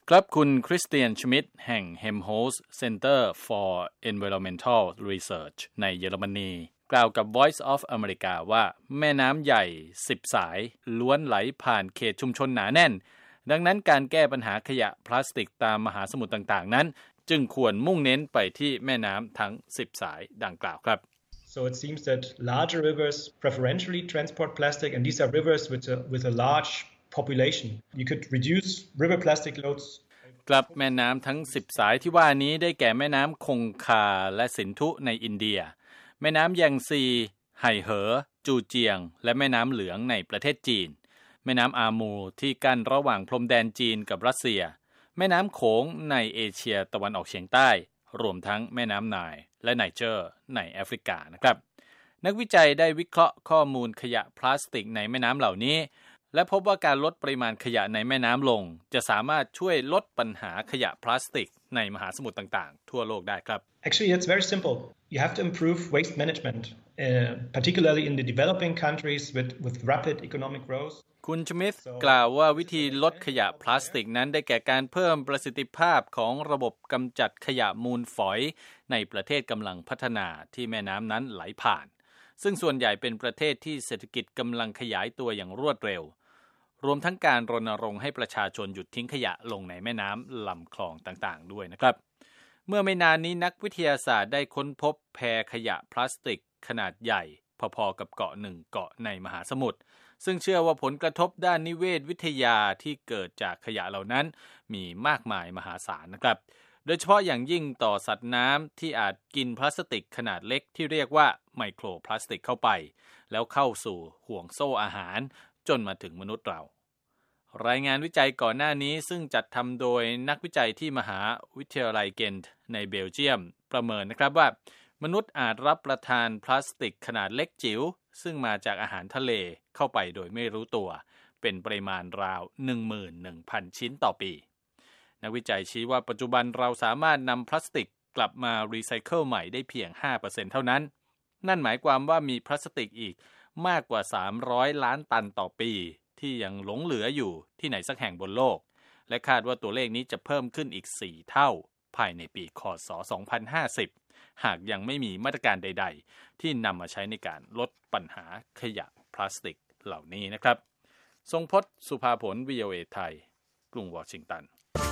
ครับคุณคริสเตียนชมิดแห่ง Helmholtz Center for Environmental Research ในเยอรมนีกล่าวกับ Voice of America ว่าแม่น้ำใหญ่10สายล้วนไหลผ่านเขตชุมชนหนาแน่นดังนั้นการแก้ปัญหาขยะพลาสติกตามมหาสมุทรต่างๆนั้นจึงควรมุ่งเน้นไปที่แม่น้ำทั้ง10สายดังกล่าวครับ So it seems that larger rivers preferentially transport plastic, and these are rivers with a large population. You could reduce river plastic loads. กลับแม่น้ำทั้ง10สายที่ว่านี้ได้แก่แม่น้ำคงคาและสินธุในอินเดียแม่น้ำแยงซีไห่เหอจูเจียงและแม่น้ำเหลืองในประเทศจีนแม่น้ำอามูที่กั้นระหว่างพรมแดนจีนกับรัสเซียแม่น้ำโขงในเอเชียตะวันออกเฉียงใต้รวมทั้งแม่น้ำไนล์และไนเจอร์ในแอฟริกานะครับนักวิจัยได้วิเคราะห์ข้อมูลขยะพลาสติกในแม่น้ำเหล่านี้และพบว่าการลดปริมาณขยะในแม่น้ำลงจะสามารถช่วยลดปัญหาขยะพลาสติกในมหาสมุทรต่างๆทั่วโลกได้ครับ Actually, it's very simple. You have to improve waste management, particularly in the developing countries with rapid economic growth. คุณชมิธกล่าวว่าวิธีลดขยะพลาสติกนั้นได้แก่การเพิ่มประสิทธิภาพของระบบกำจัดขยะมูลฝอยในประเทศกำลังพัฒนาที่แม่น้ำนั้นไหลผ่านซึ่งส่วนใหญ่เป็นประเทศที่เศรษฐกิจกำลังขยายตัวอย่างรวดเร็วรวมทั้งการรณรงค์ให้ประชาชนหยุดทิ้งขยะลงในแม่น้ำลำคลองต่างๆด้วยนะครับเมื่อไม่นานนี้นักวิทยาศาสตร์ได้ค้นพบแพขยะพลาสติกขนาดใหญ่พอๆกับเกาะหนึ่งเกาะในมหาสมุทรซึ่งเชื่อว่าผลกระทบด้านนิเวศวิทยาที่เกิดจากขยะเหล่านั้นมีมากมายมหาศาลนะครับโดยเฉพาะอย่างยิ่งต่อสัตว์น้ำที่อาจกินพลาสติกขนาดเล็กที่เรียกว่าไมโครพลาสติกเข้าไปแล้วเข้าสู่ห่วงโซ่อาหารจนมาถึงมนุษย์เรารายงานวิจัยก่อนหน้านี้ซึ่งจัดทำโดยนักวิจัยที่มหาวิทยาลัยเกนต์ในเบลเยียมประเมินนะครับว่ามนุษย์อาจรับประทานพลาสติกขนาดเล็กจิ๋วซึ่งมาจากอาหารทะเลเข้าไปโดยไม่รู้ตัวเป็นปริมาณราว 11,000 ชิ้นต่อปีนักวิจัยชี้ว่าปัจจุบันเราสามารถนำพลาสติกกลับมารีไซเคิลใหม่ได้เพียง 5% เท่านั้นนั่นหมายความว่ามีพลาสติกอีกมากกว่า300ล้านตันต่อปีที่ยังหลงเหลืออยู่ที่ไหนสักแห่งบนโลกและคาดว่าตัวเลขนี้จะเพิ่มขึ้นอีก4เท่าภายในปีค.ศ. 2050หากยังไม่มีมาตรการใดๆที่นำมาใช้ในการลดปัญหาขยะพลาสติกเหล่านี้นะครับทรงพจน์ สุภาผล VOA ไทยกรุงวอชิงตัน